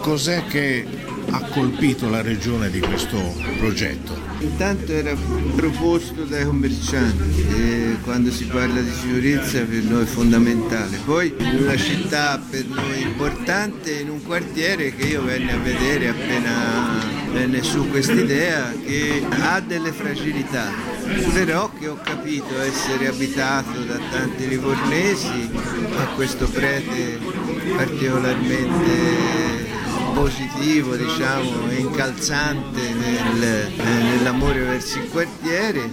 cos'è che ha colpito la regione di questo progetto? Intanto era proposto dai commercianti e quando si parla di sicurezza per noi è fondamentale. Poi una città per noi importante in un quartiere che io venni a vedere appena venne su quest'idea, che ha delle fragilità, però che ho capito essere abitato da tanti livornesi, a questo prete particolarmente positivo, diciamo, e incalzante nell'amore verso il quartiere,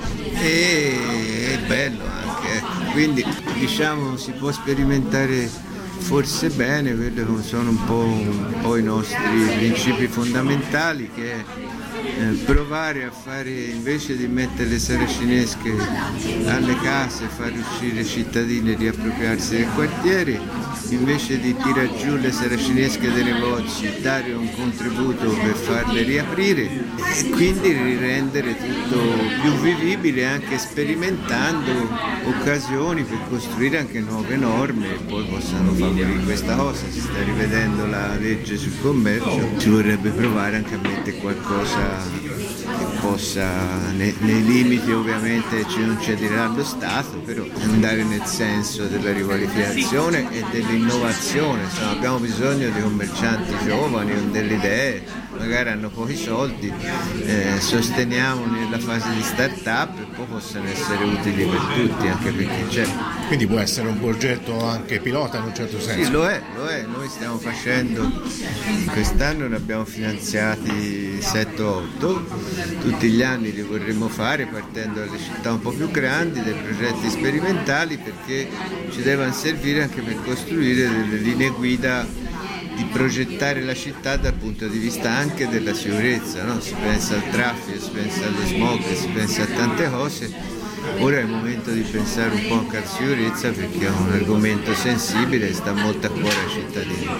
e è bello anche, ecco. Quindi diciamo si può sperimentare forse bene quelli che sono un po' i nostri principi fondamentali, che è provare a fare, invece di mettere le saracinesche alle case, far uscire i cittadini e riappropriarsi del quartiere, invece di tirar giù le saracinesche dei negozi, dare un contributo per farle riaprire e quindi rendere tutto più vivibile, anche sperimentando occasioni per costruire anche nuove norme e poi possano favorire questa cosa. Si sta rivedendo la legge sul commercio, si vorrebbe provare anche a mettere qualcosa che possa, nei limiti ovviamente non ci dirà lo Stato, però andare nel senso della riqualificazione e dell'innovazione. Insomma, abbiamo bisogno di commercianti giovani con delle idee, magari hanno pochi soldi, sosteniamo nella fase di start-up e poi possono essere utili per tutti, anche per chi c'è. Quindi può essere un progetto anche pilota in un certo senso? Sì, lo è. Noi stiamo facendo, quest'anno ne abbiamo finanziati 7-8, tutti gli anni li vorremmo fare partendo dalle città un po' più grandi, dei progetti sperimentali, perché ci devono servire anche per costruire delle linee guida di progettare la città dal punto di vista anche della sicurezza, no? Si pensa al traffico, si pensa allo smog, si pensa a tante cose. Ora è il momento di pensare un po' anche alla sicurezza, perché è un argomento sensibile e sta molto a cuore ai cittadini.